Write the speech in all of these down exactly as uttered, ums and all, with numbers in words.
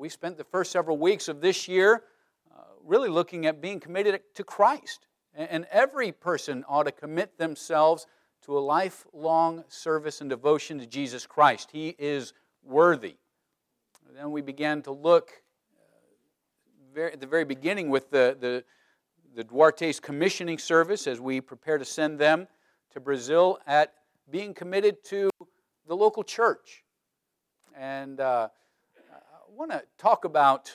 we spent the first several weeks of this year uh, really looking at being committed to Christ. And, and every person ought to commit themselves to a lifelong service and devotion to Jesus Christ. He is worthy. Then we began to look uh, very, at the very beginning with the, the, the Duarte's commissioning service as we prepare to send them to Brazil at being committed to the local church. And uh, I want to talk about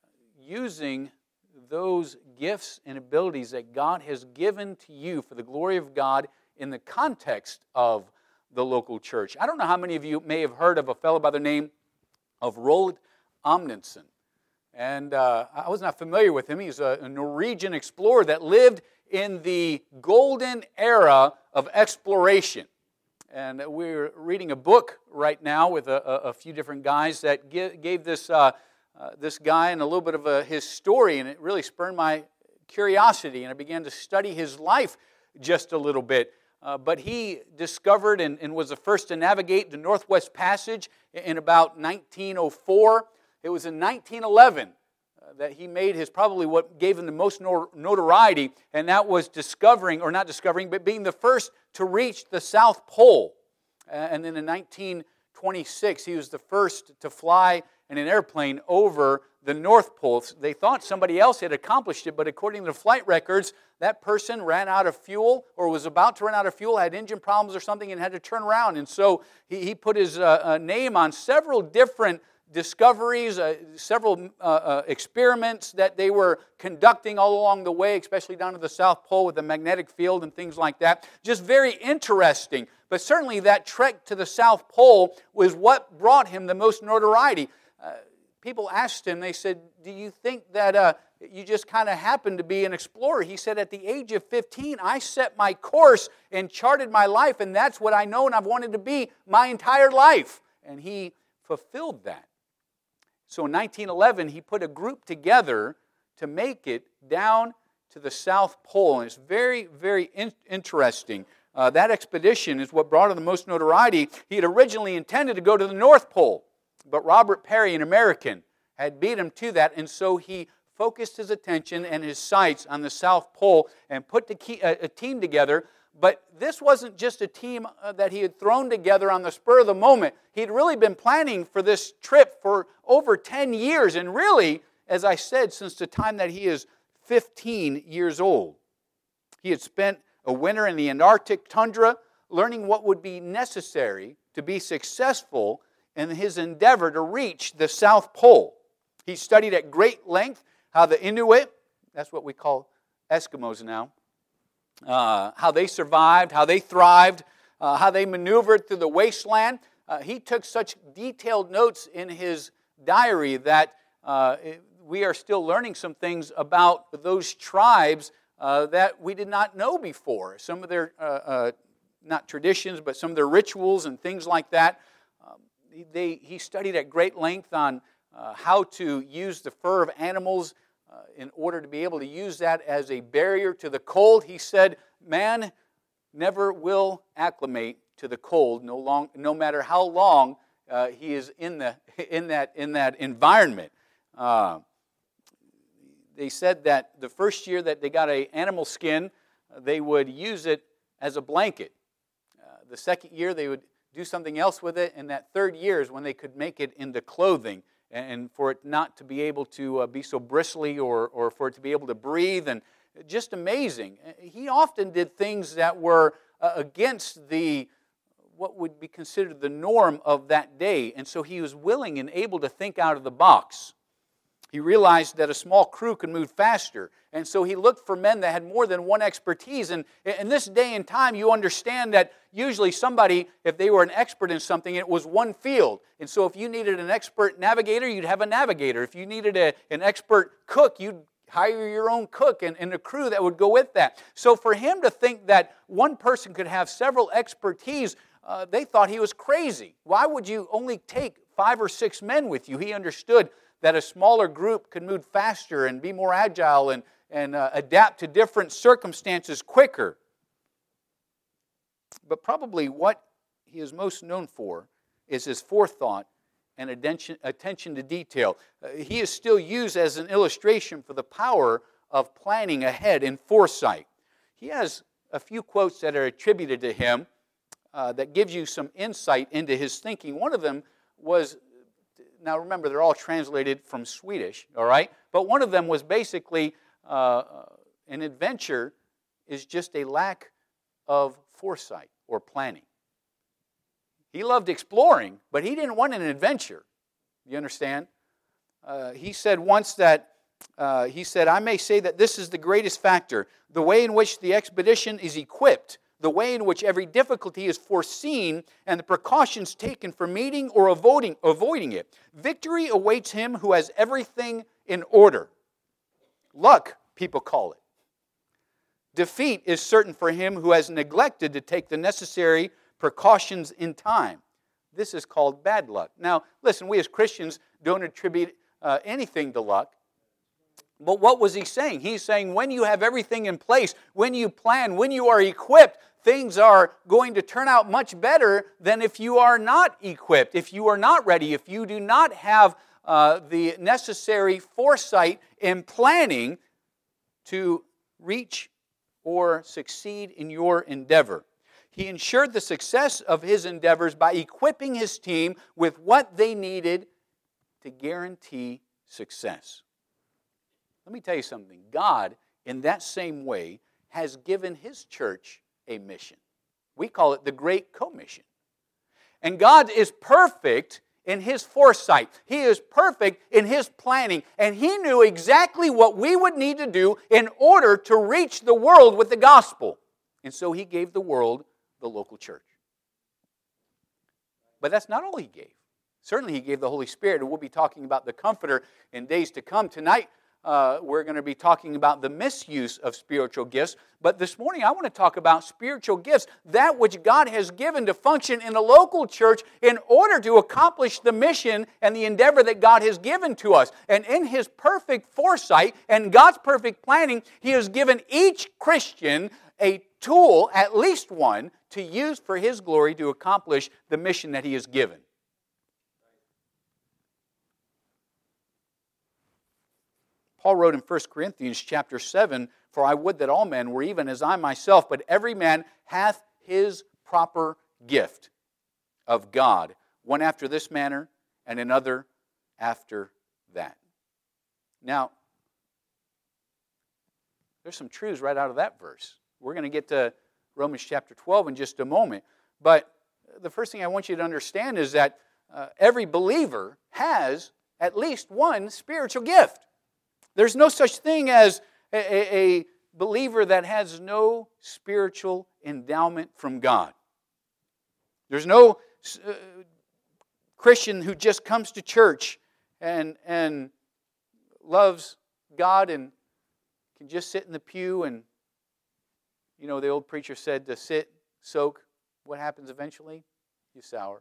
using those gifts and abilities that God has given to you for the glory of God in the context of the local church. I don't know how many of you may have heard of a fellow by the name of Roald Amundsen. And uh, I was not familiar with him. He's a, a Norwegian explorer that lived in the golden era of exploration. And we're reading a book right now with a, a, a few different guys that give, gave this uh, uh, this guy and a little bit of a, his story, and it really spurred my curiosity, and I began to study his life just a little bit. Uh, but he discovered and, and was the first to navigate the Northwest Passage in about nineteen oh four. It was in nineteen eleven uh, that he made his, probably what gave him the most notoriety, and that was discovering, or not discovering, but being the first to reach the South Pole. Uh, and then in nineteen twenty-six, he was the first to fly in an airplane over the North Pole. They thought somebody else had accomplished it, but according to the flight records, that person ran out of fuel or was about to run out of fuel, had engine problems or something, and had to turn around. And so he, he put his uh, uh, name on several different discoveries, uh, several uh, uh, experiments that they were conducting all along the way, especially down to the South Pole with the magnetic field and things like that. Just very interesting. But certainly that trek to the South Pole was what brought him the most notoriety. Uh, people asked him, they said, do you think that uh, you just kind of happened to be an explorer? He said, at the age of fifteen, I set my course and charted my life, and that's what I know and I've wanted to be my entire life. And he fulfilled that. So in nineteen eleven, he put a group together to make it down to the South Pole. And it's very, very in- interesting. Uh, that expedition is what brought him the most notoriety. He had originally intended to go to the North Pole, but Robert Peary, an American, had beat him to that, and so he focused his attention and his sights on the South Pole and put the key, a, a team together. But this wasn't just a team uh, that he had thrown together on the spur of the moment. He'd really been planning for this trip for over ten years, and really, as I said, since the time that he is fifteen years old. He had spent a winter in the Antarctic tundra learning what would be necessary to be successful in his endeavor to reach the South Pole. He studied at great length how the Inuit, that's what we call Eskimos now, uh, how they survived, how they thrived, uh, how they maneuvered through the wasteland. Uh, he took such detailed notes in his diary that uh, we are still learning some things about those tribes uh, that we did not know before. Some of their, uh, uh, not traditions, but some of their rituals and things like that. Um, they, he studied at great length on uh, how to use the fur of animals uh, in order to be able to use that as a barrier to the cold. He said, man never will acclimate to the cold, no, long, no matter how long uh, he is in, the, in, that, in that environment. Uh, they said that the first year that they got an animal skin, uh, they would use it as a blanket. Uh, the second year they would do something else with it, and that third year is when they could make it into clothing, and, and for it not to be able to uh, be so bristly or, or for it to be able to breathe, and just amazing. He often did things that were uh, against the what would be considered the norm of that day, and so he was willing and able to think out of the box. He realized that a small crew could move faster, and so he looked for men that had more than one expertise. And in this day and time, you understand that usually somebody, if they were an expert in something, it was one field. And so if you needed an expert navigator, you'd have a navigator. If you needed a, an expert cook, you'd hire your own cook and, and a crew that would go with that. So for him to think that one person could have several expertise, uh, they thought he was crazy. Why would you only take five or six men with you? He understood that a smaller group could move faster and be more agile and, and uh, adapt to different circumstances quicker. But probably what he is most known for is his forethought and attention, attention to detail. Uh, he is still used as an illustration for the power of planning ahead in foresight. He has a few quotes that are attributed to him uh, that gives you some insight into his thinking. One of them was, now remember, they're all translated from Swedish, all right? But one of them was basically, uh, an adventure is just a lack of foresight or planning. He loved exploring, but he didn't want an adventure. You understand? Uh, he said once that, uh, he said, I may say that this is the greatest factor. The way in which the expedition is equipped, the way in which every difficulty is foreseen, and the precautions taken for meeting or avoiding, avoiding it. Victory awaits him who has everything in order. Luck, people call it. Defeat is certain for him who has neglected to take the necessary precautions in time. This is called bad luck. Now, listen, we as Christians don't attribute uh, anything to luck. But what was he saying? He's saying when you have everything in place, when you plan, when you are equipped, things are going to turn out much better than if you are not equipped, if you are not ready, if you do not have uh, the necessary foresight and planning to reach or succeed in your endeavor. He ensured the success of his endeavors by equipping his team with what they needed to guarantee success. Let me tell you something. God, in that same way, has given his church a mission. We call it the Great Commission. And God is perfect in his foresight. He is perfect in his planning. And he knew exactly what we would need to do in order to reach the world with the gospel. And so he gave the world the local church. But that's not all he gave. Certainly he gave the Holy Spirit, and we'll be talking about the Comforter in days to come. Tonight, uh, we're going to be talking about the misuse of spiritual gifts. But this morning, I want to talk about spiritual gifts, that which God has given to function in a local church in order to accomplish the mission and the endeavor that God has given to us. And in his perfect foresight and God's perfect planning, he has given each Christian a tool, at least one, to use for his glory to accomplish the mission that he has given. Paul wrote in First Corinthians chapter seven, for I would that all men were even as I myself, but every man hath his proper gift of God, one after this manner, and another after that. Now, there's some truths right out of that verse. We're going to get to Romans chapter twelve in just a moment. But the first thing I want you to understand is that uh, every believer has at least one spiritual gift. There's no such thing as a, a, a believer that has no spiritual endowment from God. There's no uh, Christian who just comes to church and, and loves God and can just sit in the pew and, you know, the old preacher said to sit, soak. What happens eventually? You sour.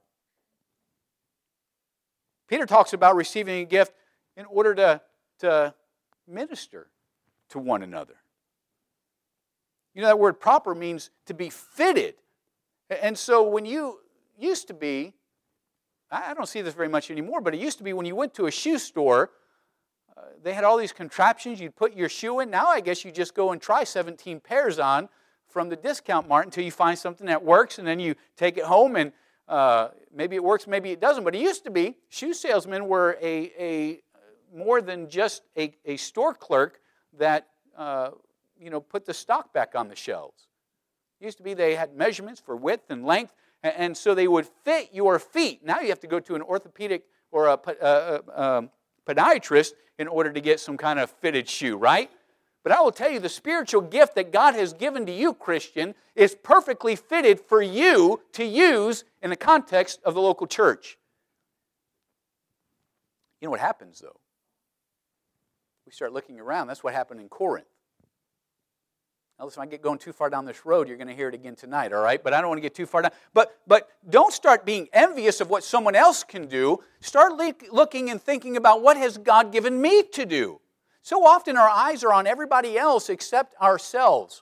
Peter talks about receiving a gift in order to, to minister to one another. You know, that word proper means to be fitted. And so when you used to be, I don't see this very much anymore, but it used to be when you went to a shoe store, uh, they had all these contraptions. You'd put your shoe in. Now I guess you just go and try seventeen pairs on from the discount mart until you find something that works, and then you take it home, and uh, maybe it works, maybe it doesn't. But it used to be, shoe salesmen were a, a more than just a, a store clerk that uh, you know put the stock back on the shelves. It used to be they had measurements for width and length, and, and so they would fit your feet. Now you have to go to an orthopedic or a, a, a, a podiatrist in order to get some kind of fitted shoe, right? But I will tell you, the spiritual gift that God has given to you, Christian, is perfectly fitted for you to use in the context of the local church. You know what happens, though? We start looking around. That's what happened in Corinth. Now, listen, if I get going too far down this road, you're going to hear it again tonight, all right? But I don't want to get too far down. But, but don't start being envious of what someone else can do. Start le- looking and thinking about what has God given me to do. So often our eyes are on everybody else except ourselves.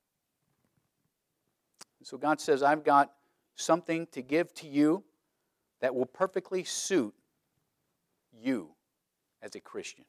So God says, I've got something to give to you. that will perfectly suit you as a Christian.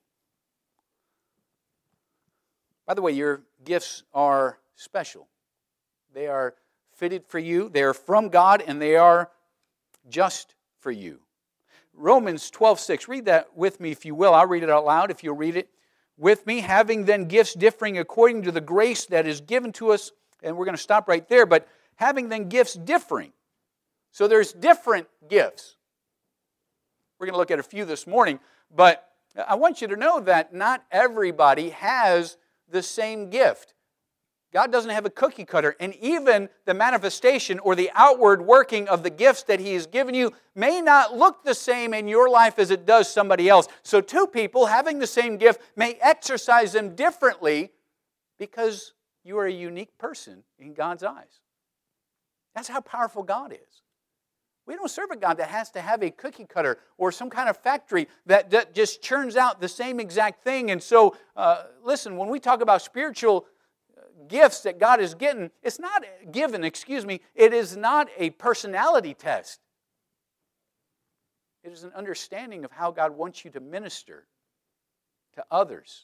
By the way, your gifts are special. They are fitted for you. They are from God, and they are just for you. Romans twelve six. Read that with me if you will. I'll read it out loud if you'll read it with me. Having then gifts differing according to the grace that is given to us. And we're going to stop right there. But having then gifts differing. So there's different gifts. We're going to look at a few this morning. But I want you to know that not everybody has the same gift. God doesn't have a cookie cutter. And even the manifestation or the outward working of the gifts that He has given you may not look the same in your life as it does somebody else. So two people having the same gift may exercise them differently because you are a unique person in God's eyes. That's how powerful God is. We don't serve a God that has to have a cookie cutter or some kind of factory that, that just churns out the same exact thing. And so, uh, listen, when we talk about spiritual gifts that God is getting, it's not given, excuse me, it is not a personality test. It is an understanding of how God wants you to minister to others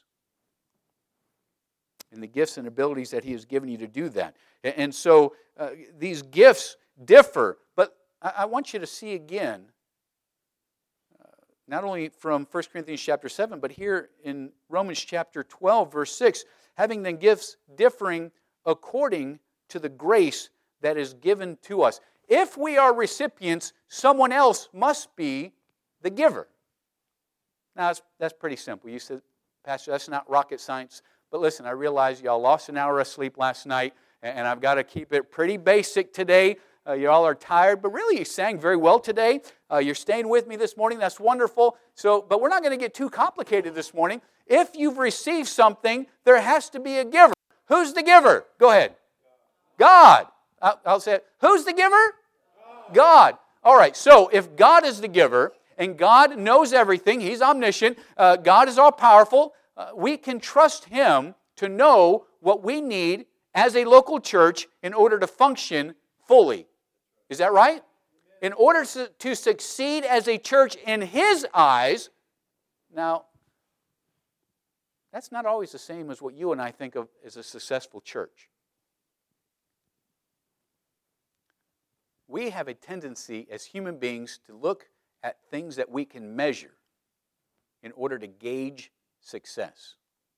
and the gifts and abilities that He has given you to do that. And so uh, these gifts differ, but I want you to see again, uh, not only from First Corinthians chapter seven, but here in Romans chapter twelve, verse six, having then gifts differing according to the grace that is given to us. If we are recipients, someone else must be the giver. Now, that's, that's pretty simple. You said, Pastor, that's not rocket science. But listen, I realize y'all lost an hour of sleep last night, and I've got to keep it pretty basic today. Uh, you all are tired, but really you sang very well today. Uh, you're staying with me this morning. That's wonderful. So, but we're not going to get too complicated this morning. If you've received something, there has to be a giver. Who's the giver? Go ahead. God. I'll, I'll say it. Who's the giver? God. All right, so if God is the giver, and God knows everything, He's omniscient, uh, God is all-powerful, uh, we can trust Him to know what we need as a local church in order to function fully. Is that right? In order to, to succeed as a church in His eyes, now, that's not always the same as what you and I think of as a successful church. We have a tendency as human beings to look at things that we can measure in order to gauge success.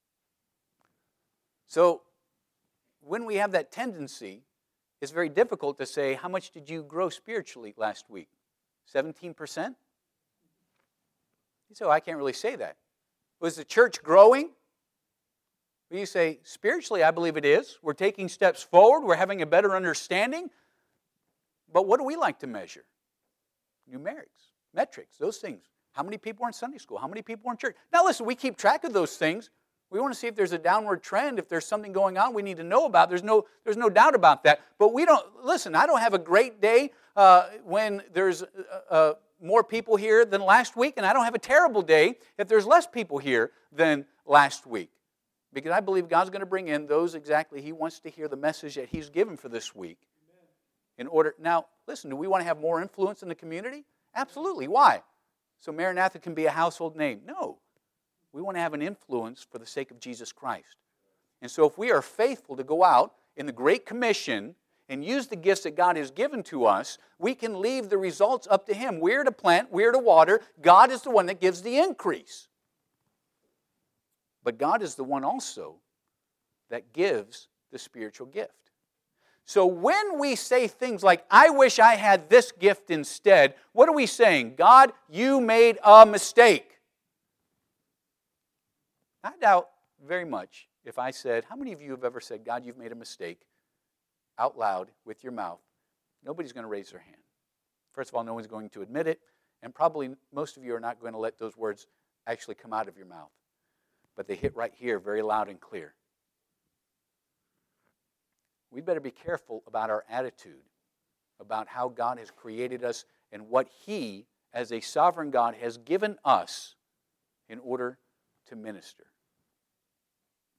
So, when we have that tendency, it's very difficult to say, how much did you grow spiritually last week? seventeen percent? You say, oh, I can't really say that. Was the church growing? Well, you say, spiritually, I believe it is. We're taking steps forward. We're having a better understanding. But what do we like to measure? Numerics, metrics, those things. How many people are in Sunday school? How many people are in church? Now listen, we keep track of those things. We want to see if there's a downward trend, if there's something going on we need to know about. There's no, there's no doubt about that. But we don't, listen, I don't have a great day uh, when there's uh, uh, more people here than last week, and I don't have a terrible day if there's less people here than last week. Because I believe God's going to bring in those exactly He wants to hear the message that He's given for this week. In order, now, listen, do we want to have more influence in the community? Absolutely. Why? So Maranatha can be a household name? No. We want to have an influence for the sake of Jesus Christ. And so if we are faithful to go out in the Great Commission and use the gifts that God has given to us, we can leave the results up to Him. We're to plant, we're to water. God is the one that gives the increase. But God is the one also that gives the spiritual gift. So when we say things like, I wish I had this gift instead, what are we saying? God, you made a mistake. I doubt very much if I said, how many of you have ever said, God, you've made a mistake out loud with your mouth? Nobody's going to raise their hand. First of all, no one's going to admit it, and probably most of you are not going to let those words actually come out of your mouth. But they hit right here very loud and clear. We better be careful about our attitude, about how God has created us and what He, as a sovereign God, has given us in order to minister.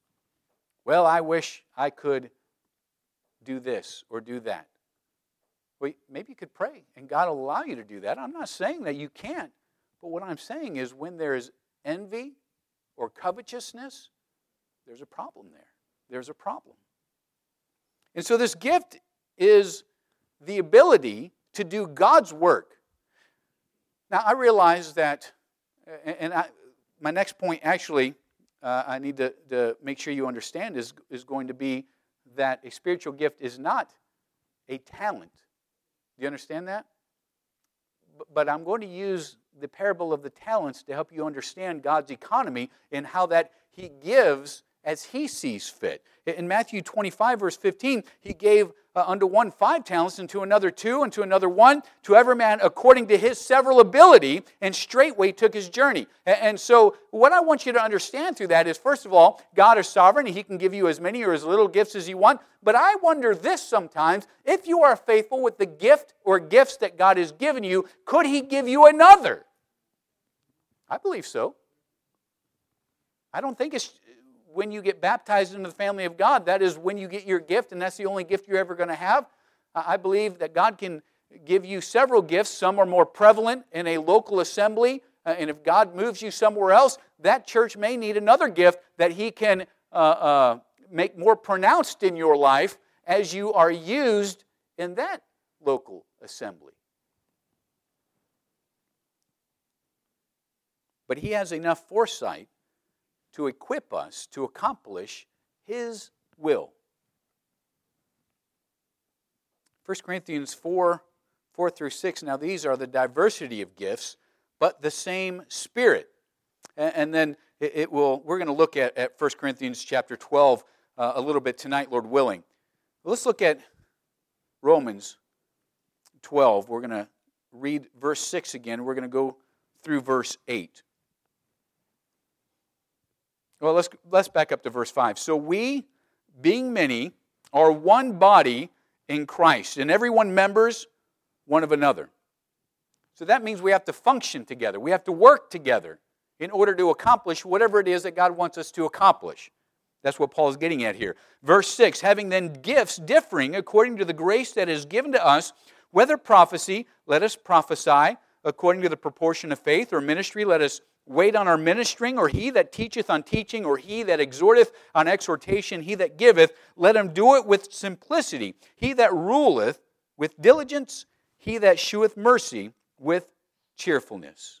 Well, I wish I could do this or do that. Well, maybe you could pray, and God will allow you to do that. I'm not saying that you can't. But what I'm saying is when there is envy or covetousness, there's a problem there. There's a problem. And so this gift is the ability to do God's work. Now, I realize that, and I, my next point actually, uh, I need to, to make sure you understand is, is going to be that a spiritual gift is not a talent. Do you understand that? But I'm going to use the parable of the talents to help you understand God's economy and how that He gives as He sees fit. In Matthew twenty-five, verse fifteen, He gave uh, unto one five talents, and to another two, and to another one, to every man according to his several ability, and straightway took his journey. And, and so what I want you to understand through that is, first of all, God is sovereign, and He can give you as many or as little gifts as you want. But I wonder this sometimes, if you are faithful with the gift or gifts that God has given you, could He give you another? I believe so. I don't think it's when you get baptized into the family of God, that is when you get your gift, and that's the only gift you're ever going to have. I believe that God can give you several gifts. Some are more prevalent in a local assembly, and if God moves you somewhere else, that church may need another gift that He can uh, uh, make more pronounced in your life as you are used in that local assembly. But He has enough foresight to equip us to accomplish His will. First Corinthians four, four through six, now these are the diversity of gifts, but the same Spirit. And then it will. We're going to look at, at First Corinthians chapter twelve uh, a little bit tonight, Lord willing. Let's look at Romans twelve. We're going to read verse six again. We're going to go through verse eight. Well, let's, let's back up to verse five. So we, being many, are one body in Christ, and everyone members one of another. So that means we have to function together. We have to work together in order to accomplish whatever it is that God wants us to accomplish. That's what Paul is getting at here. Verse six, having then gifts differing according to the grace that is given to us, whether prophecy, let us prophesy according to the proportion of faith, or ministry, let us wait on our ministering, or he that teacheth on teaching, or he that exhorteth on exhortation, he that giveth, let him do it with simplicity. He that ruleth with diligence, he that sheweth mercy with cheerfulness.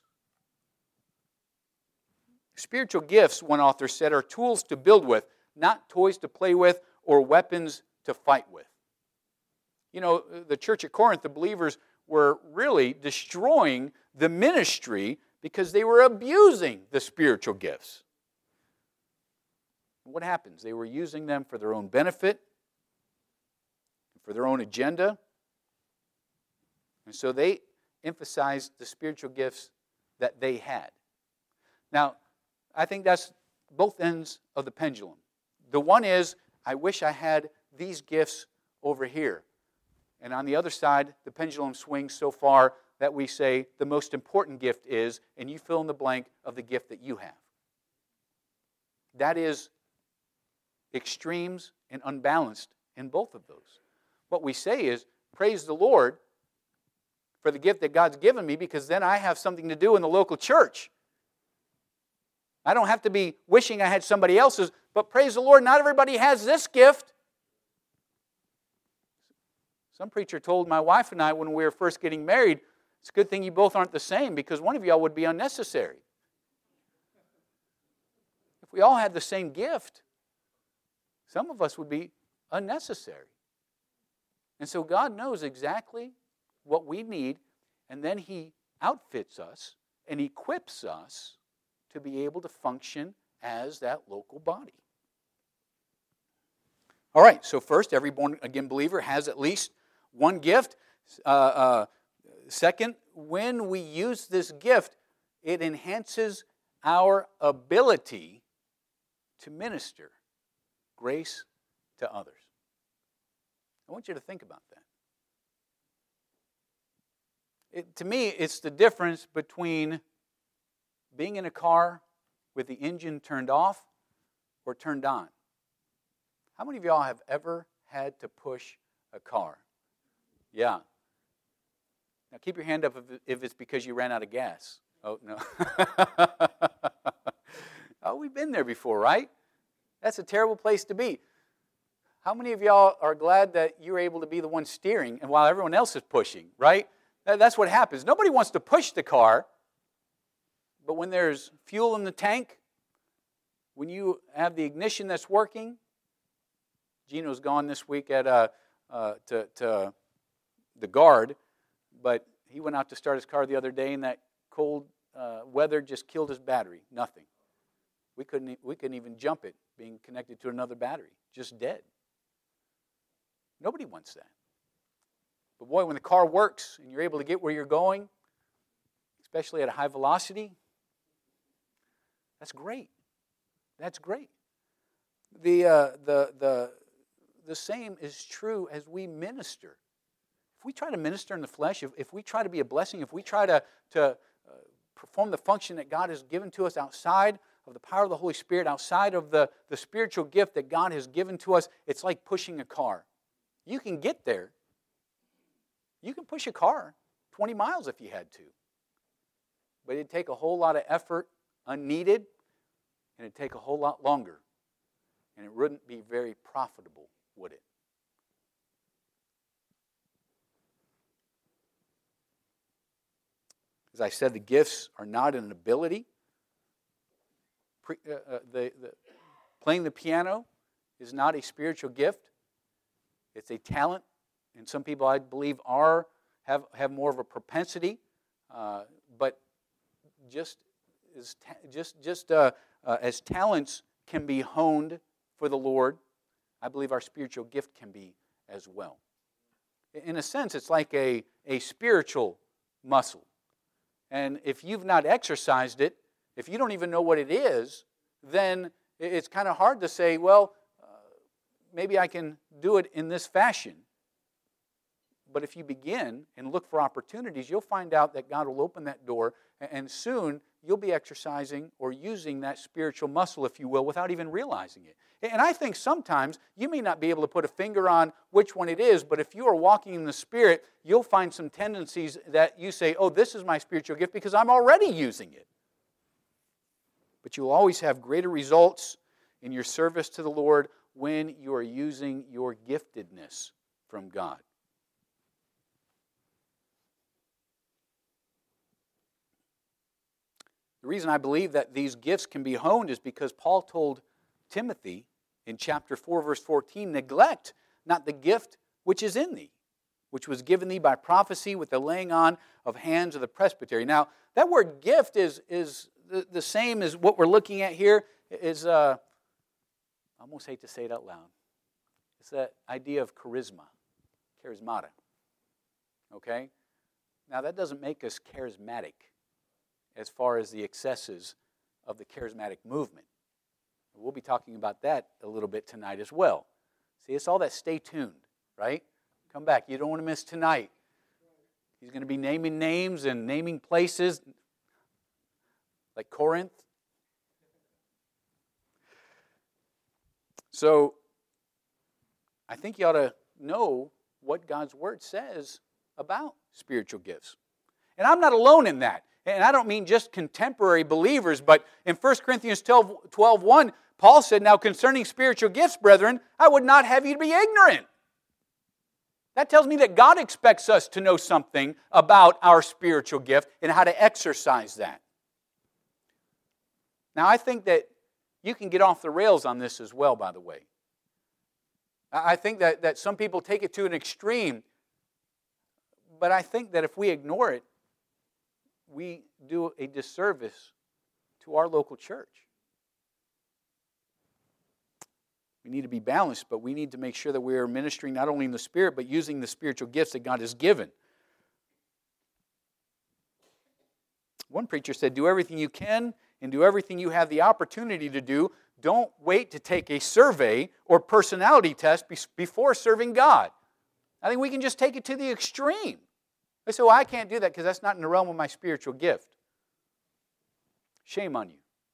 Spiritual gifts, one author said, are tools to build with, not toys to play with or weapons to fight with. You know, the church at Corinth, the believers were really destroying the ministry because they were abusing the spiritual gifts. What happens? They were using them for their own benefit, for their own agenda. And so they emphasized the spiritual gifts that they had. Now, I think that's both ends of the pendulum. The one is, I wish I had these gifts over here. And on the other side, the pendulum swings so far that we say the most important gift is, and you fill in the blank of the gift that you have. That is extremes and unbalanced in both of those. What we say is, praise the Lord for the gift that God's given me, because then I have something to do in the local church. I don't have to be wishing I had somebody else's, but praise the Lord, not everybody has this gift. Some preacher told my wife and I when we were first getting married, it's a good thing you both aren't the same, because one of y'all would be unnecessary. If we all had the same gift, some of us would be unnecessary. And so God knows exactly what we need, and then He outfits us and equips us to be able to function as that local body. All right, so first, every born-again believer has at least one gift. Uh, uh, second, when we use this gift, it enhances our ability to minister grace to others. I want you to think about that. It, to me, it's the difference between being in a car with the engine turned off or turned on. How many of y'all have ever had to push a car? Yeah. Now keep your hand up if, if it's because you ran out of gas. Oh, no. Oh, we've been there before, right? That's a terrible place to be. How many of y'all are glad that you're able to be the one steering and while everyone else is pushing, right? That's what happens. Nobody wants to push the car, but when there's fuel in the tank, when you have the ignition that's working, Gino's gone this week at uh, uh, to, to the guard, but he went out to start his car the other day, and that cold uh, weather just killed his battery. Nothing. We couldn't. We couldn't even jump it, being connected to another battery, just dead. Nobody wants that. But boy, when the car works and you're able to get where you're going, especially at a high velocity, that's great. That's great. The uh, the the the same is true as we minister. If we try to minister in the flesh, if, if we try to be a blessing, if we try to to uh, perform the function that God has given to us outside of the power of the Holy Spirit, outside of the, the spiritual gift that God has given to us, it's like pushing a car. You can get there. You can push a car twenty miles if you had to. But it'd take a whole lot of effort, unneeded, and it'd take a whole lot longer. And it wouldn't be very profitable, would it? As I said, the gifts are not an ability. Pre, uh, uh, the, the, playing the piano is not a spiritual gift. It's a talent. And some people, I believe, are have, have more of a propensity. Uh, but just as, ta- just, just, uh, uh, as talents can be honed for the Lord, I believe our spiritual gift can be as well. In a sense, it's like a, a spiritual muscle. And if you've not exercised it, if you don't even know what it is, then it's kind of hard to say, well, uh, maybe I can do it in this fashion. But if you begin and look for opportunities, you'll find out that God will open that door, and soon you'll be exercising or using that spiritual muscle, if you will, without even realizing it. And I think sometimes you may not be able to put a finger on which one it is, but if you are walking in the Spirit, you'll find some tendencies that you say, oh, this is my spiritual gift because I'm already using it. But you'll always have greater results in your service to the Lord when you are using your giftedness from God. The reason I believe that these gifts can be honed is because Paul told Timothy in chapter four, verse fourteen, neglect not the gift which is in thee, which was given thee by prophecy with the laying on of hands of the presbytery. Now, that word gift is, is the, the same as what we're looking at here. Is uh, I almost hate to say it out loud. It's that idea of charisma, charismata. Okay? Now, that doesn't make us charismatic as far as the excesses of the charismatic movement. We'll be talking about that a little bit tonight as well. See, it's all that stay tuned, right? Come back. You don't want to miss tonight. He's going to be naming names and naming places like Corinth. So, I think you ought to know what God's Word says about spiritual gifts. And I'm not alone in that. And I don't mean just contemporary believers, but in First Corinthians twelve one, Paul said, now concerning spiritual gifts, brethren, I would not have you to be ignorant. That tells me that God expects us to know something about our spiritual gift and how to exercise that. Now, I think that you can get off the rails on this as well, by the way. I think that, that some people take it to an extreme, but I think that if we ignore it, we do a disservice to our local church. We need to be balanced, but we need to make sure that we are ministering not only in the Spirit, but using the spiritual gifts that God has given. One preacher said, do everything you can and do everything you have the opportunity to do. Don't wait to take a survey or personality test before serving God. I think we can just take it to the extreme. They say, well, I can't do that because that's not in the realm of my spiritual gift. Shame on you.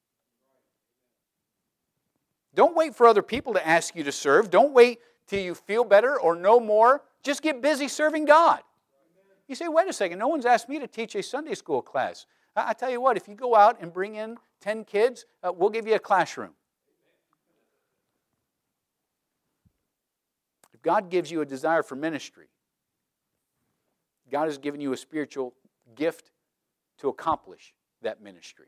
Don't wait for other people to ask you to serve. Don't wait till you feel better or know more. Just get busy serving God. You say, wait a second, no one's asked me to teach a Sunday school class. I, I tell you what, if you go out and bring in ten kids, uh, we'll give you a classroom. If God gives you a desire for ministry, God has given you a spiritual gift to accomplish that ministry.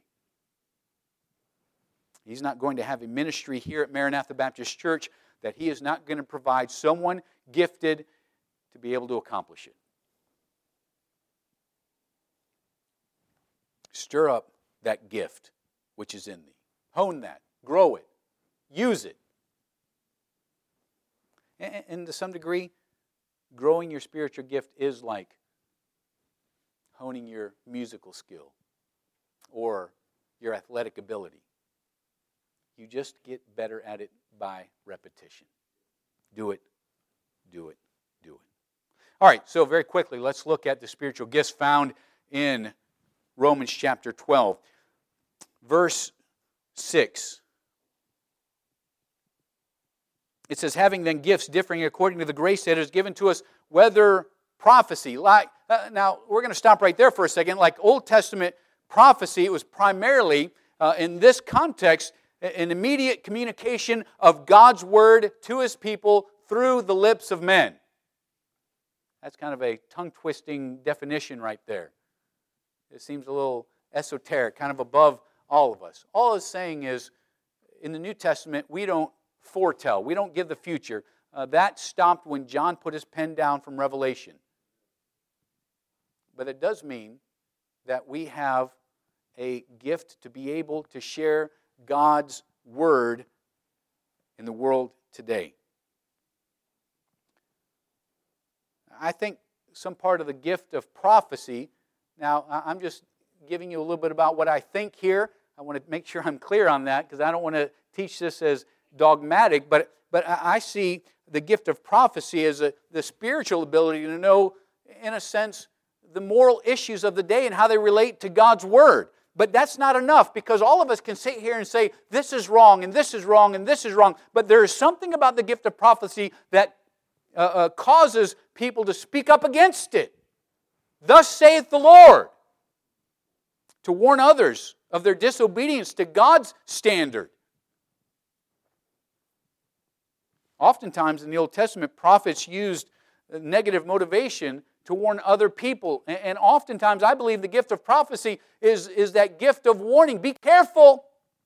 He's not going to have a ministry here at Maranatha Baptist Church that He is not going to provide someone gifted to be able to accomplish it. Stir up that gift which is in thee. Hone that. Grow it. Use it. And to some degree, growing your spiritual gift is like honing your musical skill or your athletic ability. You just get better at it by repetition. Do it, do it, do it. All right, so very quickly, let's look at the spiritual gifts found in Romans chapter twelve. Verse six. It says, having then gifts differing according to the grace that is given to us, whether prophecy. Like uh, now, we're going to stop right there for a second. Like Old Testament prophecy, it was primarily, uh, in this context, an immediate communication of God's word to His people through the lips of men. That's kind of a tongue-twisting definition right there. It seems a little esoteric, kind of above all of us. All it's saying is, in the New Testament, we don't foretell. We don't give the future. Uh, that stopped when John put his pen down from Revelation. But it does mean that we have a gift to be able to share God's word in the world today. I think some part of the gift of prophecy, now I'm just giving you a little bit about what I think here. I want to make sure I'm clear on that because I don't want to teach this as dogmatic, but, but I see the gift of prophecy as a, the spiritual ability to know, in a sense, the moral issues of the day and how they relate to God's word. But that's not enough because all of us can sit here and say, this is wrong, and this is wrong, and this is wrong. But there is something about the gift of prophecy that uh, uh, causes people to speak up against it. Thus saith the Lord. To warn others of their disobedience to God's standard. Oftentimes in the Old Testament, prophets used negative motivation to warn other people. And oftentimes, I believe the gift of prophecy is, is that gift of warning. Be careful.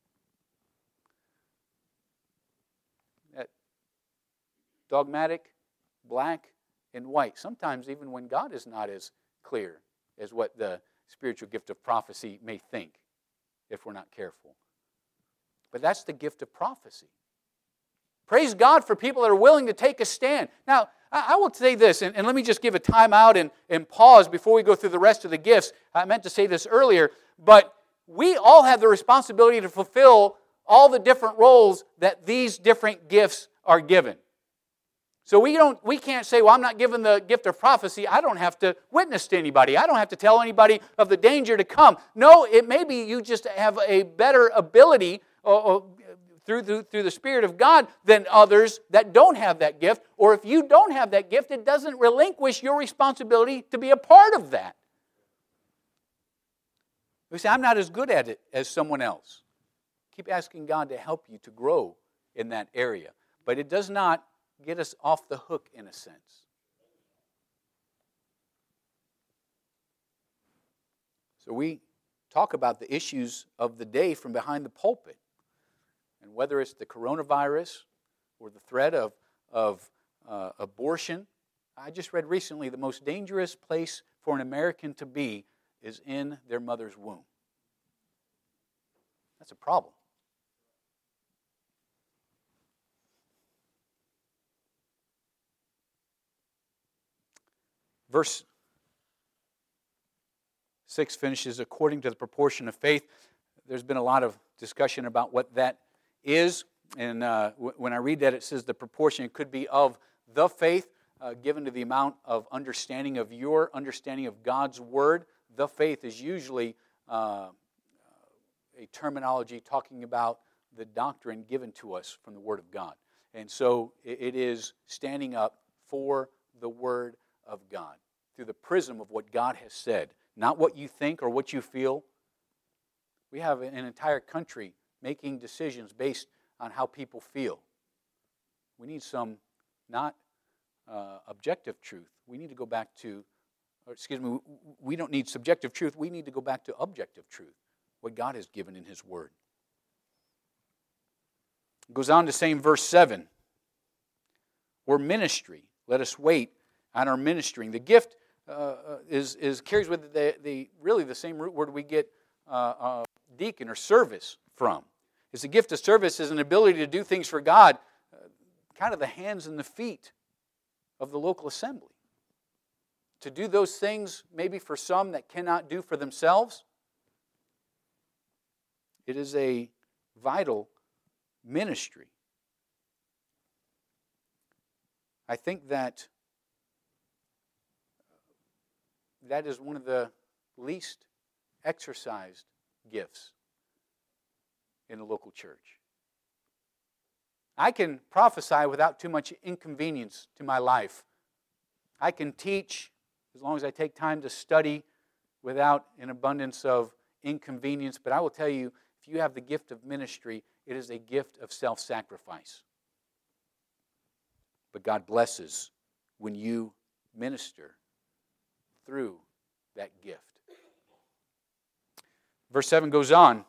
That dogmatic, black and white. Sometimes even when God is not as clear as what the spiritual gift of prophecy may think, if we're not careful. But that's the gift of prophecy. Praise God for people that are willing to take a stand. Now, I will say this, and, and let me just give a time out and, and pause before we go through the rest of the gifts. I meant to say this earlier, but we all have the responsibility to fulfill all the different roles that these different gifts are given. So we don't, we can't say, well, I'm not given the gift of prophecy. I don't have to witness to anybody. I don't have to tell anybody of the danger to come. No, it may be you just have a better ability or, or Through, through, through the Spirit of God than others that don't have that gift. Or if you don't have that gift, it doesn't relinquish your responsibility to be a part of that. We say, I'm not as good at it as someone else. Keep asking God to help you to grow in that area. But it does not get us off the hook in a sense. So we talk about the issues of the day from behind the pulpit. And whether it's the coronavirus or the threat of, of uh, abortion, I just read recently the most dangerous place for an American to be is in their mother's womb. That's a problem. Verse six finishes, according to the proportion of faith. There's been a lot of discussion about what that is, and uh, w- when I read that, it says the proportion, it could be of the faith uh, given to the amount of understanding of your understanding of God's Word. The faith is usually uh, a terminology talking about the doctrine given to us from the Word of God. And so it, it is standing up for the Word of God through the prism of what God has said, not what you think or what you feel. We have an entire country making decisions based on how people feel. We need some not uh, objective truth. We need to go back to, or excuse me, we don't need subjective truth. We need to go back to objective truth, what God has given in His Word. It goes on to say in verse seven, or ministry. Let us wait on our ministering. The gift uh, is, is carries with it the, the really the same root word we get uh, uh, deacon or service from. It's the gift of service is an ability to do things for God, uh, kind of the hands and the feet of the local assembly. To do those things maybe for some that cannot do for themselves. It is a vital ministry. I think that that is one of the least exercised gifts in the local church. I can prophesy without too much inconvenience to my life. I can teach as long as I take time to study without an abundance of inconvenience. But I will tell you, if you have the gift of ministry, it is a gift of self-sacrifice. But God blesses when you minister through that gift. Verse seven goes on.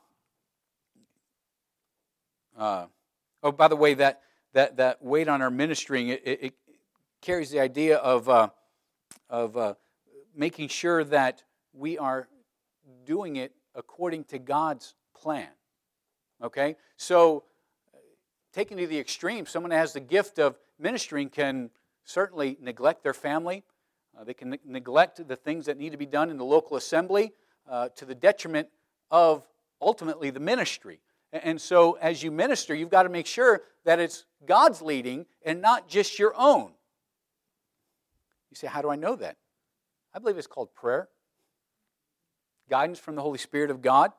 Uh, oh, by the way, that that that weight on our ministering, it, it, it carries the idea of uh, of uh, making sure that we are doing it according to God's plan. Okay, so taken to the extreme, someone that has the gift of ministering can certainly neglect their family. Uh, they can ne- neglect the things that need to be done in the local assembly uh, to the detriment of ultimately the ministry. And so as you minister, you've got to make sure that it's God's leading and not just your own. You say, how do I know that? I believe it's called prayer. Guidance from the Holy Spirit of God.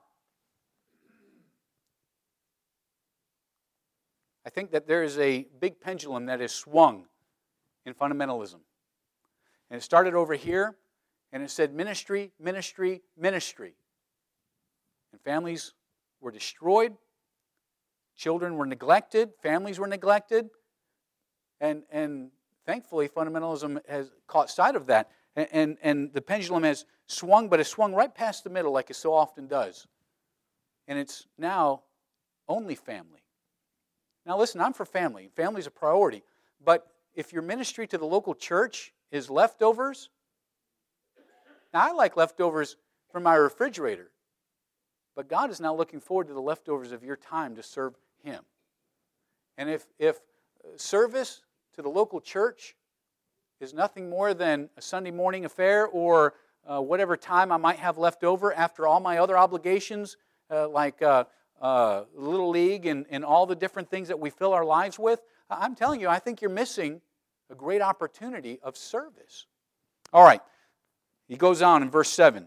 I think that there is a big pendulum that is swung in fundamentalism. And it started over here, and it said ministry, ministry, ministry. And families were destroyed. Children were neglected. Families were neglected. And, and thankfully, fundamentalism has caught sight of that. And, and, and the pendulum has swung, but it's swung right past the middle like it so often does. And it's now only family. Now listen, I'm for family. Family's a priority. But if your ministry to the local church is leftovers, now I like leftovers from my refrigerator. But God is now looking forward to the leftovers of your time to serve Him. And if, if service to the local church is nothing more than a Sunday morning affair or uh, whatever time I might have left over after all my other obligations, uh, like uh, uh, Little League and, and all the different things that we fill our lives with, I'm telling you, I think you're missing a great opportunity of service. All right, he goes on in verse seven.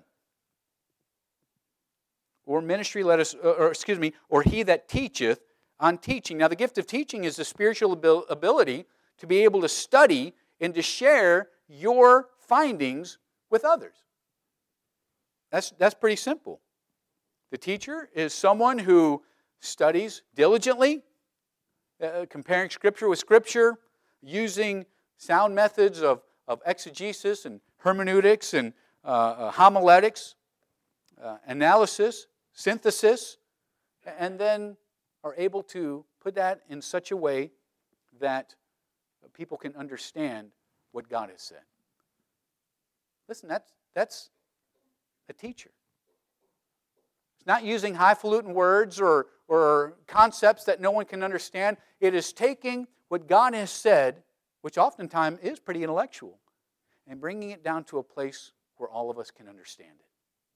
Or ministry, let us, or excuse me, or he that teacheth on teaching. Now, the gift of teaching is the spiritual ability to be able to study and to share your findings with others. That's, that's pretty simple. The teacher is someone who studies diligently, uh, comparing Scripture with Scripture, using sound methods of, of exegesis and hermeneutics and uh, uh, homiletics, uh, analysis, synthesis, and then are able to put that in such a way that people can understand what God has said. Listen, that's, that's a teacher. It's not using highfalutin words or, or concepts that no one can understand. It is taking what God has said, which oftentimes is pretty intellectual, and bringing it down to a place where all of us can understand it.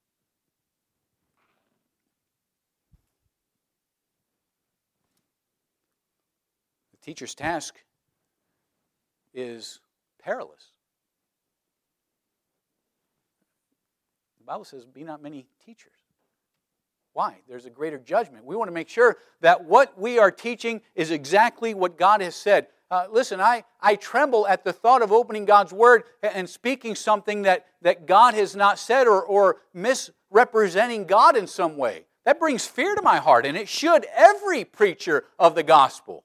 The teacher's task is perilous. The Bible says, be not many teachers. Why? There's a greater judgment. We want to make sure that what we are teaching is exactly what God has said. Uh, listen, I, I tremble at the thought of opening God's Word and speaking something that, that God has not said or, or misrepresenting God in some way. That brings fear to my heart, and it should every preacher of the gospel.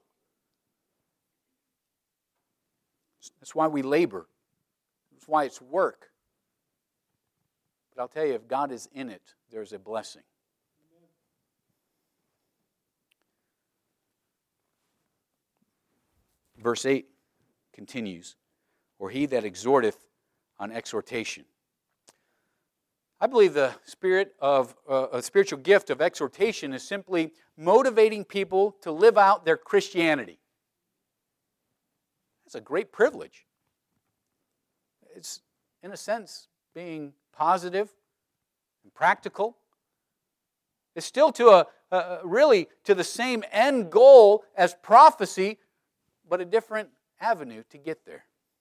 That's why we labor. That's why it's work. But I'll tell you, if God is in it, there's a blessing. Verse eight continues, or he that exhorteth on exhortation. I believe the spirit of uh, a spiritual gift of exhortation is simply motivating people to live out their Christianity. That's a great privilege. It's, in a sense, being positive and practical. It's still to a, a really to the same end goal as prophecy, but a different avenue to get there.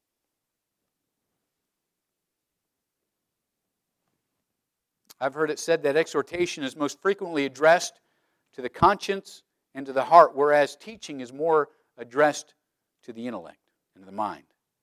I've heard it said that exhortation is most frequently addressed to the conscience and to the heart, whereas teaching is more addressed to the intellect and to the mind.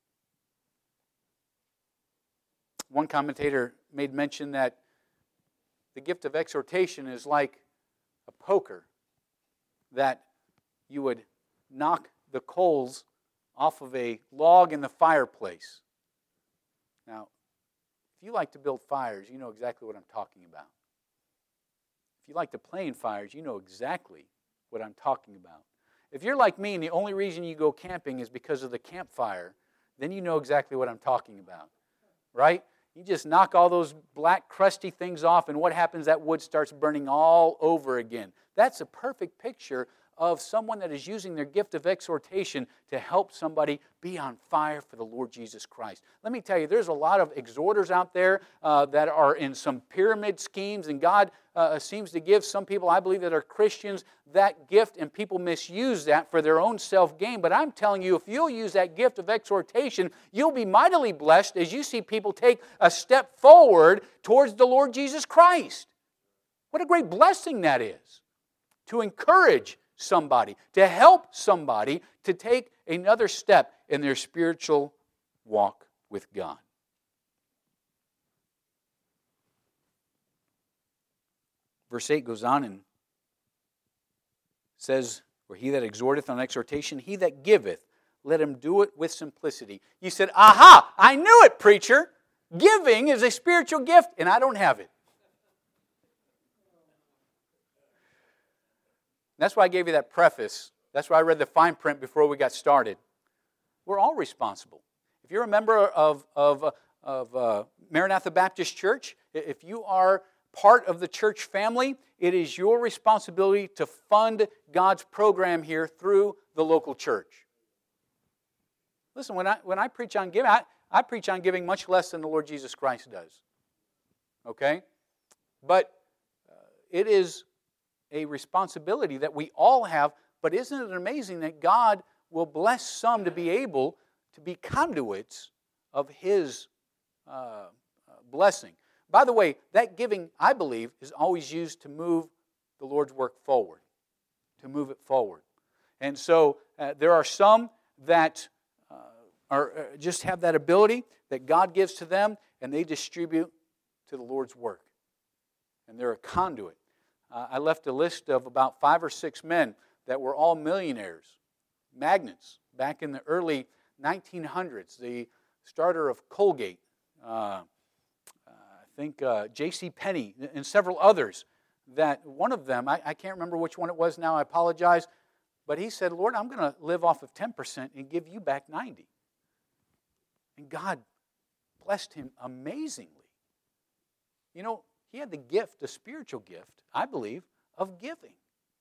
One commentator made mention that the gift of exhortation is like a poker that you would knock the coals off of a log in the fireplace. Now, if you like to build fires, you know exactly what I'm talking about. If you like to play in fires, you know exactly what I'm talking about. If you're like me and the only reason you go camping is because of the campfire, then you know exactly what I'm talking about. Right? You just knock all those black crusty things off, and what happens? That wood starts burning all over again. That's a perfect picture of someone that is using their gift of exhortation to help somebody be on fire for the Lord Jesus Christ. Let me tell you, there's a lot of exhorters out there uh, that are in some pyramid schemes, and God uh, seems to give some people, I believe, that are Christians, that gift, and people misuse that for their own self-gain. But I'm telling you, if you'll use that gift of exhortation, you'll be mightily blessed as you see people take a step forward towards the Lord Jesus Christ. What a great blessing that is, to encourage somebody, to help somebody to take another step in their spiritual walk with God. Verse eight goes on and says, "For he that exhorteth on exhortation, he that giveth, let him do it with simplicity." You said, aha, I knew it, preacher. Giving is a spiritual gift, and I don't have it. That's why I gave you that preface. That's why I read the fine print before we got started. We're all responsible. If you're a member of, of, of uh, Maranatha Baptist Church, if you are part of the church family, it is your responsibility to fund God's program here through the local church. Listen, when I, when I preach on giving, I, I preach on giving much less than the Lord Jesus Christ does. Okay? But uh, it is a responsibility that we all have, but isn't it amazing that God will bless some to be able to be conduits of His uh, blessing? By the way, that giving, I believe, is always used to move the Lord's work forward, to move it forward. And so uh, there are some that uh, are uh, just have that ability that God gives to them, and they distribute to the Lord's work. And they're a conduit. Uh, I left a list of about five or six men that were all millionaires, magnates, back in the early nineteen hundreds. The starter of Colgate, uh, I think uh, J C Penney, and several others. That one of them, I, I can't remember which one it was now, I apologize, but he said, Lord, I'm going to live off of ten percent and give you back ninety. And God blessed him amazingly. You know, he had the gift, the spiritual gift, I believe, of giving.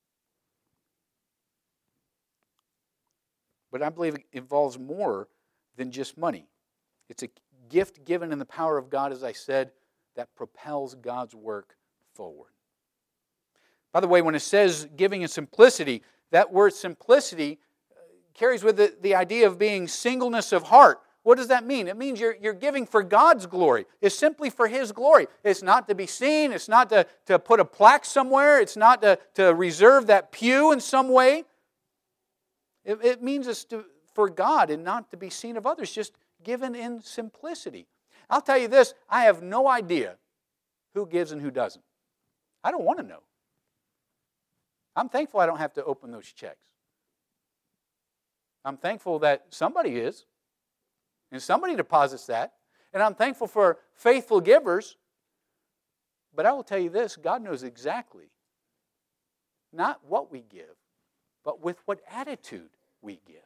But I believe it involves more than just money. It's a gift given in the power of God, as I said, that propels God's work forward. By the way, when it says giving in simplicity, that word simplicity carries with it the idea of being singleness of heart. What does that mean? It means you're, you're giving for God's glory. It's simply for His glory. It's not to be seen. It's not to, to put a plaque somewhere. It's not to, to reserve that pew in some way. It, it means it's to, for God and not to be seen of others, just given in simplicity. I'll tell you this, I have no idea who gives and who doesn't. I don't want to know. I'm thankful I don't have to open those checks. I'm thankful that somebody is, and somebody deposits that, and I'm thankful for faithful givers. But I will tell you this, God knows exactly not what we give, but with what attitude we give.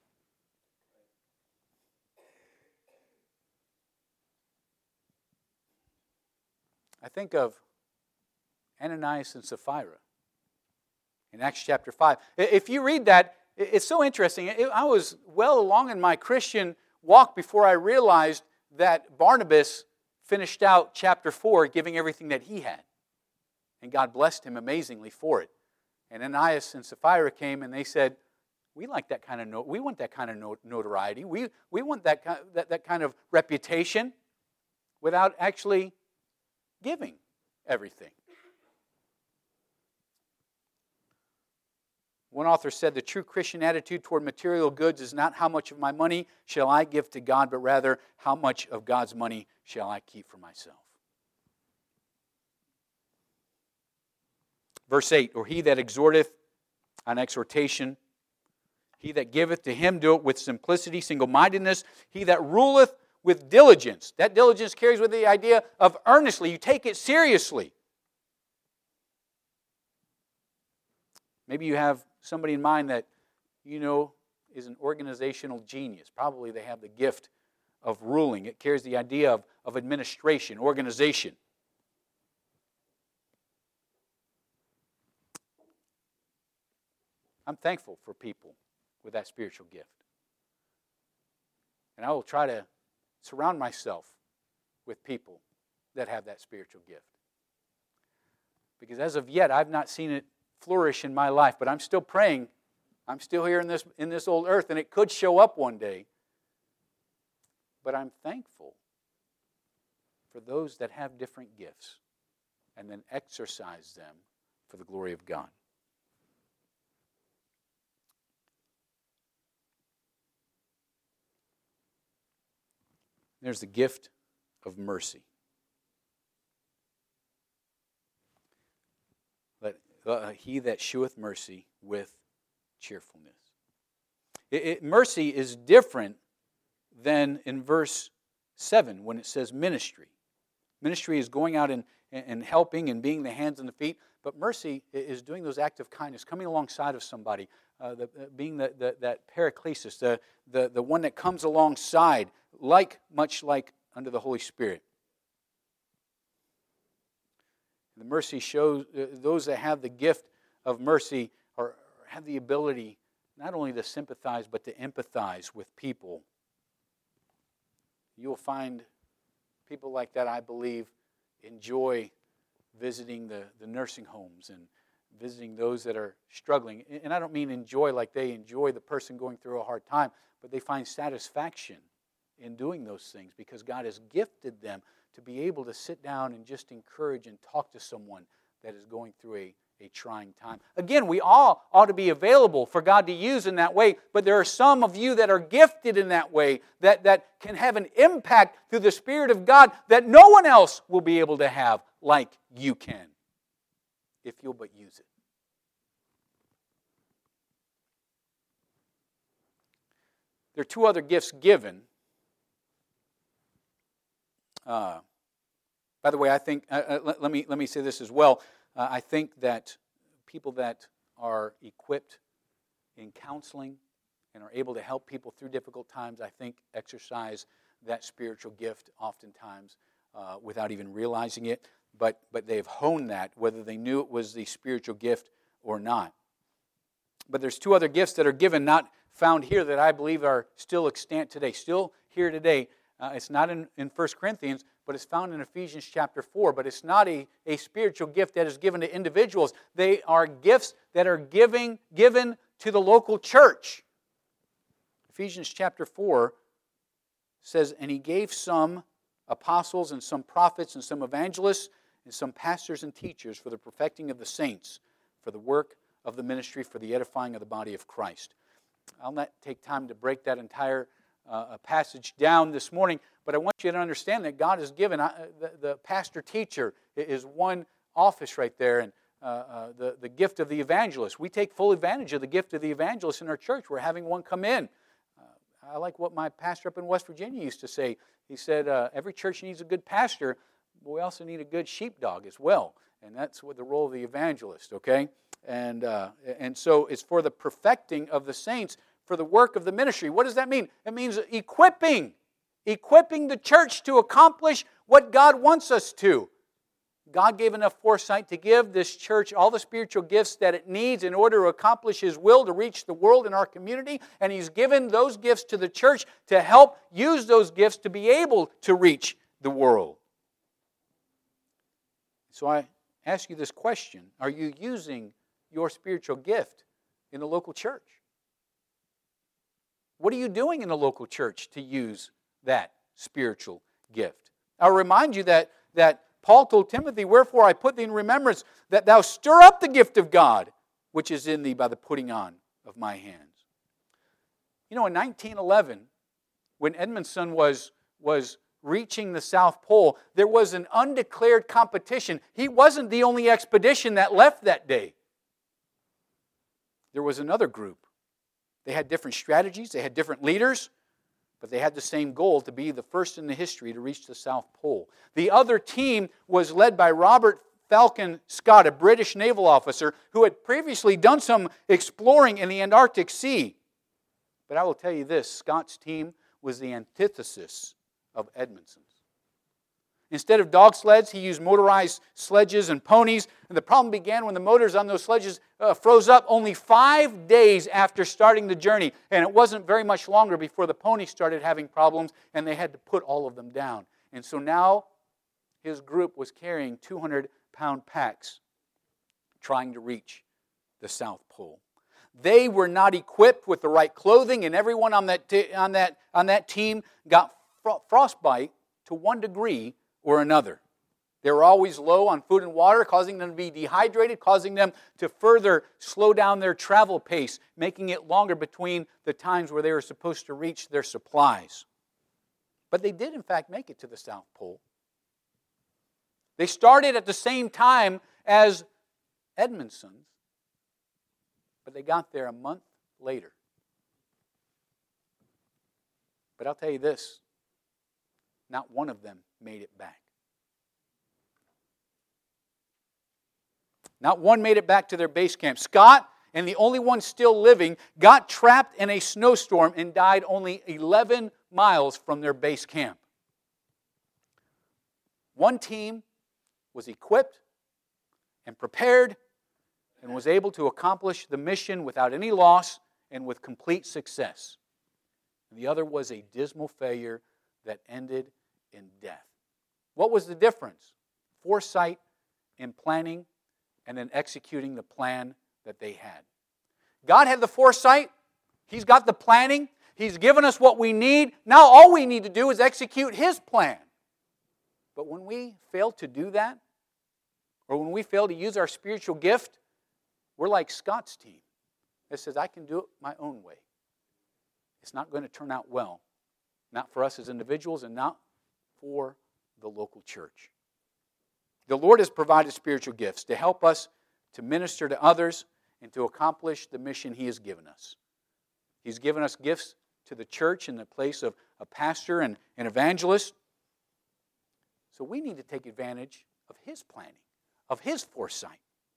I think of Ananias and Sapphira in Acts chapter five. If you read that, it's so interesting. I was well along in my Christian walk before I realized that Barnabas finished out chapter four giving everything that he had. And God blessed him amazingly for it. And Ananias and Sapphira came and they said, we like that kind of no, we want that kind of notoriety. We, we want that, that, that kind of reputation without actually giving everything. One author said, the true Christian attitude toward material goods is not how much of my money shall I give to God, but rather how much of God's money shall I keep for myself. Verse eight, or he that exhorteth on exhortation, he that giveth to him do it with simplicity, single-mindedness, he that ruleth with diligence. That diligence carries with the idea of earnestly. You take it seriously. Maybe you have somebody in mind that you know is an organizational genius. Probably they have the gift of ruling. It carries the idea of, of administration, organization. I'm thankful for people with that spiritual gift. And I will try to surround myself with people that have that spiritual gift. Because as of yet, I've not seen it flourish in my life, but I'm still praying. I'm still here in this, in this old earth, and it could show up one day. But I'm thankful for those that have different gifts and then exercise them for the glory of God. There's the gift of mercy. Let uh, he that sheweth mercy with cheerfulness. It, it, mercy is different than in verse seven when it says ministry. Ministry is going out and, and helping and being the hands and the feet, but mercy is doing those acts of kindness, coming alongside of somebody, uh, the, uh, being the, the, that paraclesis, the, the, the one that comes alongside, like much like under the Holy Spirit. The mercy shows uh, those that have the gift of mercy are have the ability not only to sympathize but to empathize with people. You will find people like that, I believe, enjoy visiting the, the nursing homes and visiting those that are struggling. And I don't mean enjoy like they enjoy the person going through a hard time, but they find satisfaction in doing those things because God has gifted them to be able to sit down and just encourage and talk to someone that is going through a, a trying time. Again, we all ought to be available for God to use in that way, but there are some of you that are gifted in that way that, that can have an impact through the Spirit of God that no one else will be able to have like you can, if you'll but use it. There are two other gifts given. Uh, by the way, I think, uh, uh, let, let me let me say this as well. Uh, I think that people that are equipped in counseling and are able to help people through difficult times, I think exercise that spiritual gift oftentimes uh, without even realizing it. But but they've honed that, whether they knew it was the spiritual gift or not. But there's two other gifts that are given, not found here, that I believe are still extant today, still here today. Uh, it's not in, in First Corinthians, but it's found in Ephesians chapter four. But it's not a, a spiritual gift that is given to individuals. They are gifts that are giving, given to the local church. Ephesians chapter four says, and he gave some apostles and some prophets and some evangelists and some pastors and teachers for the perfecting of the saints, for the work of the ministry, for the edifying of the body of Christ. I'll not take time to break that entire uh, passage down this morning, but I want you to understand that God has given, uh, the, the pastor-teacher is one office right there, and uh, uh, the, the gift of the evangelist. We take full advantage of the gift of the evangelist in our church. We're having one come in. Uh, I like what my pastor up in West Virginia used to say. He said, uh, every church needs a good pastor, but we also need a good sheepdog as well. And that's what the role of the evangelist, okay? And, uh, and so it's for the perfecting of the saints, for the work of the ministry. What does that mean? It means equipping. Equipping the church to accomplish what God wants us to. God gave enough foresight to give this church all the spiritual gifts that it needs in order to accomplish His will to reach the world in our community. And He's given those gifts to the church to help use those gifts to be able to reach the world. So I ask you this question. Are you using your spiritual gift in the local church? What are you doing in the local church to use that spiritual gift? I'll remind you that, that Paul told Timothy, wherefore I put thee in remembrance that thou stir up the gift of God, which is in thee by the putting on of my hands. You know, in nineteen eleven, when Edmondson was, was reaching the South Pole, there was an undeclared competition. He wasn't the only expedition that left that day. There was another group. They had different strategies, they had different leaders, but they had the same goal, to be the first in the history to reach the South Pole. The other team was led by Robert Falcon Scott, a British naval officer who had previously done some exploring in the Antarctic Sea. But I will tell you this, Scott's team was the antithesis of Edmondson's. Instead of dog sleds, he used motorized sledges and ponies. And the problem began when the motors on those sledges uh, froze up only five days after starting the journey. And it wasn't very much longer before the ponies started having problems and they had to put all of them down. And so now his group was carrying two hundred pound packs trying to reach the South Pole. They were not equipped with the right clothing, and everyone on that, t- on that, on that team got fro- frostbite to one degree or another. They were always low on food and water, causing them to be dehydrated, causing them to further slow down their travel pace, making it longer between the times where they were supposed to reach their supplies. But they did, in fact, make it to the South Pole. They started at the same time as Edmondson's, but they got there a month later. But I'll tell you this, not one of them made it back. Not one made it back to their base camp. Scott, and the only one still living, got trapped in a snowstorm and died only eleven miles from their base camp. One team was equipped and prepared and was able to accomplish the mission without any loss and with complete success. The other was a dismal failure that ended in death. What was the difference? Foresight in planning and then executing the plan that they had. God had the foresight. He's got the planning. He's given us what we need. Now all we need to do is execute His plan. But when we fail to do that, or when we fail to use our spiritual gift, we're like Scott's team that says, I can do it my own way. It's not going to turn out well. Not for us as individuals and not for the local church. The Lord has provided spiritual gifts to help us to minister to others and to accomplish the mission He has given us. He's given us gifts to the church in the place of a pastor and an evangelist. So we need to take advantage of His planning, of His foresight.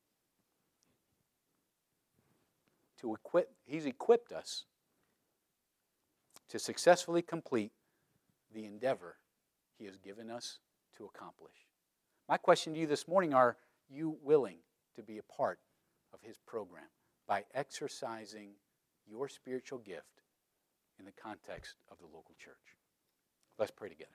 To equip, He's equipped us to successfully complete the endeavor He has given us to accomplish. My question to you this morning, are you willing to be a part of His program by exercising your spiritual gift in the context of the local church? Let's pray together.